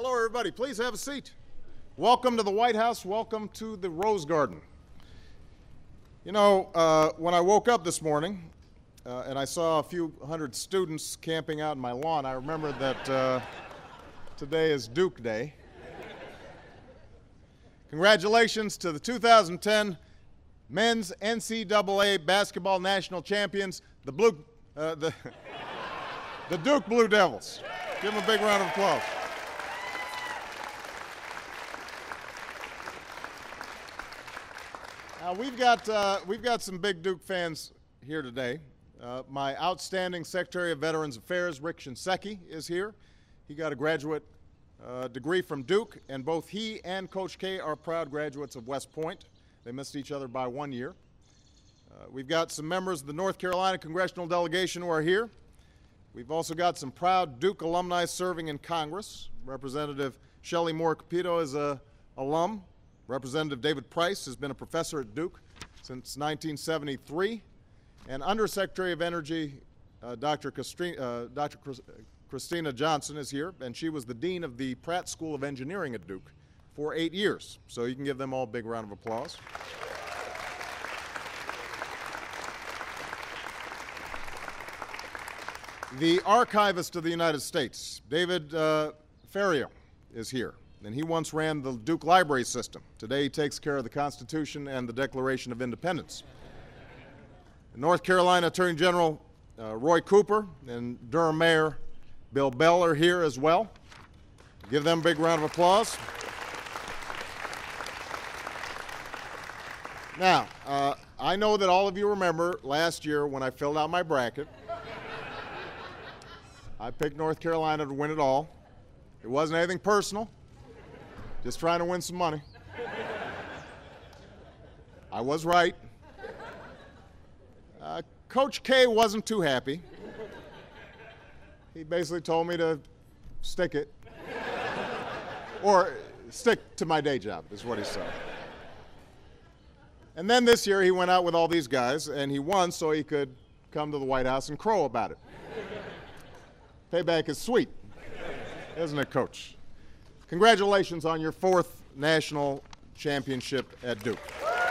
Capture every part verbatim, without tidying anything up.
Hello, everybody. Please have a seat. Welcome to the White House. Welcome to the Rose Garden. You know, uh, when I woke up this morning uh, and I saw a few hundred students camping out in my lawn, I remembered that uh, today is Duke Day. Congratulations to the two thousand ten men's N C double A basketball national champions, the Blue, uh, the, the Duke Blue Devils. Give them a big round of applause. Now, we've got, uh, we've got some big Duke fans here today. Uh, my outstanding Secretary of Veterans Affairs, Rick Shinseki, is here. He got a graduate uh, degree from Duke, and both he and Coach K are proud graduates of West Point. They missed each other by one year. Uh, we've got some members of the North Carolina congressional delegation who are here. We've also got some proud Duke alumni serving in Congress. Representative Shelley Moore Capito is a alum. Representative David Price has been a professor at Duke since nineteen seventy-three. And Undersecretary of Energy, uh, Doctor Christi uh, Doctor Chris Christina Johnson is here, and she was the dean of the Pratt School of Engineering at Duke for eight years. So you can give them all a big round of applause. The Archivist of the United States, David uh, Ferriero, is here. And he once ran the Duke Library System. Today he takes care of the Constitution and the Declaration of Independence. North Carolina Attorney General uh, Roy Cooper and Durham Mayor Bill Bell are here as well. Give them a big round of applause. Now, uh, I know that all of you remember last year when I filled out my bracket. I picked North Carolina to win it all. It wasn't anything personal. Just trying to win some money. I was right. Uh, Coach K wasn't too happy. He basically told me to stick it. Or stick to my day job, is what he said. And then this year he went out with all these guys, and he won so he could come to the White House and crow about it. Payback is sweet, isn't it, Coach? Congratulations on your fourth national championship at Duke.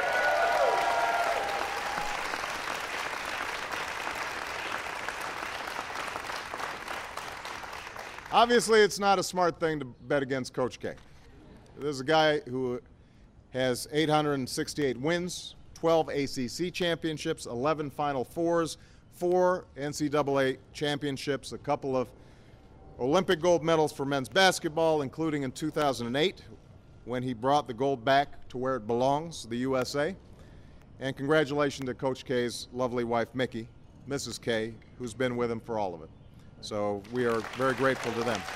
Obviously, it's not a smart thing to bet against Coach K. This is a guy who has eight hundred sixty-eight wins, twelve A C C championships, eleven Final Fours, four N C double A championships, a couple of Olympic gold medals for men's basketball, including in two thousand eight, when he brought the gold back to where it belongs, the U S A. And congratulations to Coach K's lovely wife, Mickey, Missus K, who's been with him for all of it. So we are very grateful to them.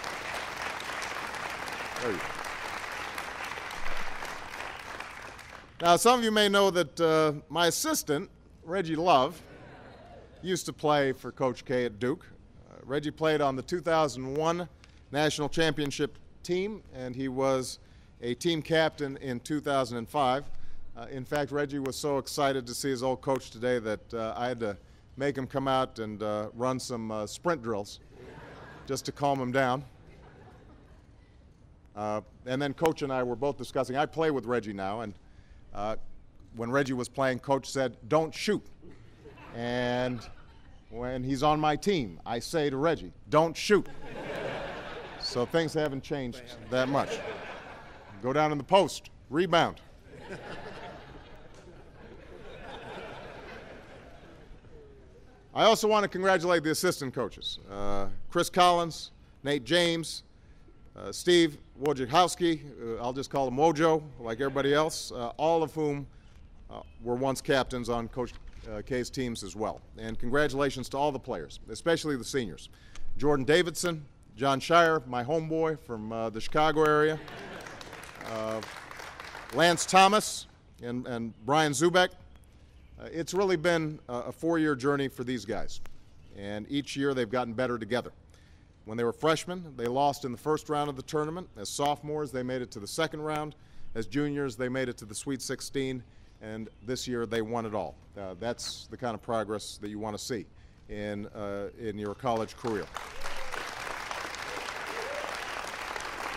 There you go. Now, some of you may know that uh, my assistant, Reggie Love, used to play for Coach K at Duke. Reggie played on the two thousand one national championship team, and he was a team captain in two thousand five. Uh, in fact, Reggie was so excited to see his old coach today that uh, I had to make him come out and uh, run some uh, sprint drills just to calm him down. Uh, and then Coach and I were both discussing. I play with Reggie now, and uh, when Reggie was playing, Coach said, "Don't shoot." And when he's on my team, I say to Reggie, "Don't shoot." So things haven't changed that much. Go down in the post, rebound. I also want to congratulate the assistant coaches, uh, Chris Collins, Nate James, uh, Steve Wojciechowski, uh, I'll just call him Wojo, like everybody else, uh, all of whom uh, were once captains on Coach Uh, K's teams as well. And congratulations to all the players, especially the seniors. Jordan Davidson, John Shire, my homeboy from uh, the Chicago area, uh, Lance Thomas, and, and Brian Zubek. Uh, it's really been a, a four-year journey for these guys, and each year they've gotten better together. When they were freshmen, they lost in the first round of the tournament. As sophomores, they made it to the second round. As juniors, they made it to the Sweet sixteen. And this year they won it all. Uh, that's the kind of progress that you want to see in, uh, in your college career.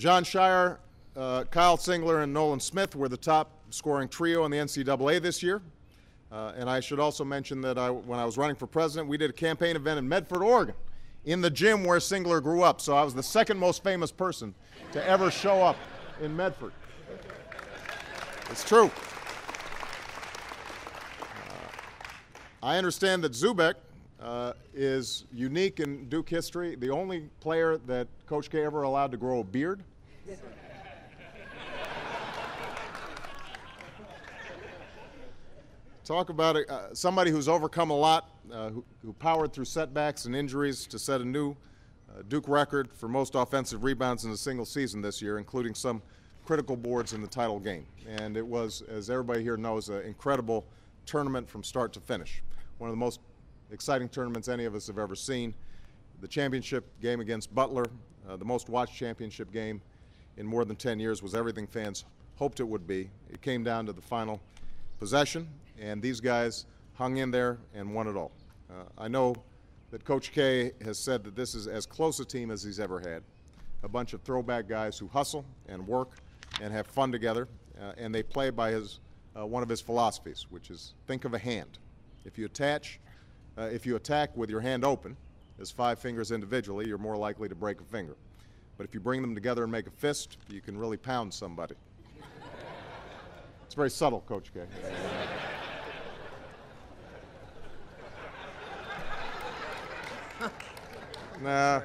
John Shire, uh, Kyle Singler, and Nolan Smith were the top scoring trio in the N C double A this year. Uh, and I should also mention that I, when I was running for president, we did a campaign event in Medford, Oregon, in the gym where Singler grew up. So I was the second most famous person to ever show up in Medford. It's true. Uh, I understand that Zubek uh, is unique in Duke history, the only player that Coach K ever allowed to grow a beard. Talk about a, uh, somebody who's overcome a lot, uh, who, who powered through setbacks and injuries to set a new uh, Duke record for most offensive rebounds in a single season this year, including some critical boards in the title game. And it was, as everybody here knows, an incredible tournament from start to finish. One of the most exciting tournaments any of us have ever seen. The championship game against Butler, uh, the most watched championship game in more than ten years, was everything fans hoped it would be. It came down to the final possession, and these guys hung in there and won it all. Uh, I know that Coach K has said that this is as close a team as he's ever had. A bunch of throwback guys who hustle and work and have fun together, uh, and they play by his, uh, one of his philosophies, which is think of a hand. If you attach, uh, if you attack with your hand open, as five fingers individually, you're more likely to break a finger. But if you bring them together and make a fist, you can really pound somebody. It's very subtle, Coach K. Nah.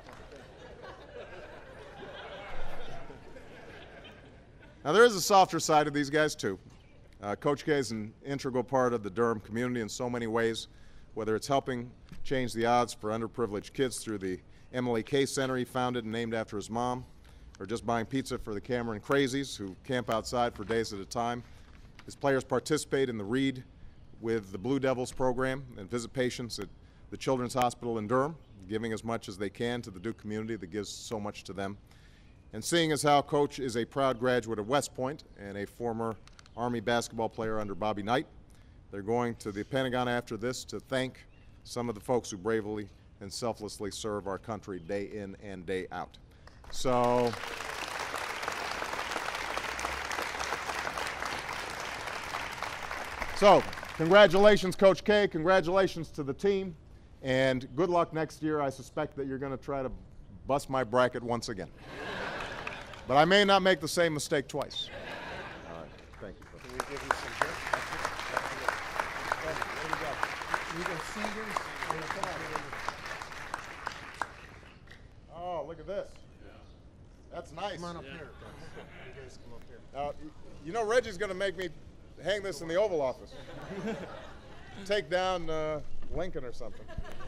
Now, there is a softer side of these guys, too. Uh, Coach K is an integral part of the Durham community in so many ways, whether it's helping change the odds for underprivileged kids through the Emily K Center he founded and named after his mom, or just buying pizza for the Cameron Crazies, who camp outside for days at a time. His players participate in the Read with the Blue Devils program and visit patients at the Children's Hospital in Durham, giving as much as they can to the Duke community that gives so much to them. And seeing as how Coach is a proud graduate of West Point and a former Army basketball player under Bobby Knight, they're going to the Pentagon after this to thank some of the folks who bravely and selflessly serve our country day in and day out. So, so congratulations, Coach K. Congratulations to the team. And good luck next year. I suspect that you're going to try to bust my bracket once again. But I may not make the same mistake twice. All right. Thank you. Can we give you some gifts? There you go. You can see this. Oh, look at this. That's nice. Come on up here, guys. You guys come up here. Now, you know Reggie's going to make me hang this in the Oval Office. Take down uh, Lincoln or something.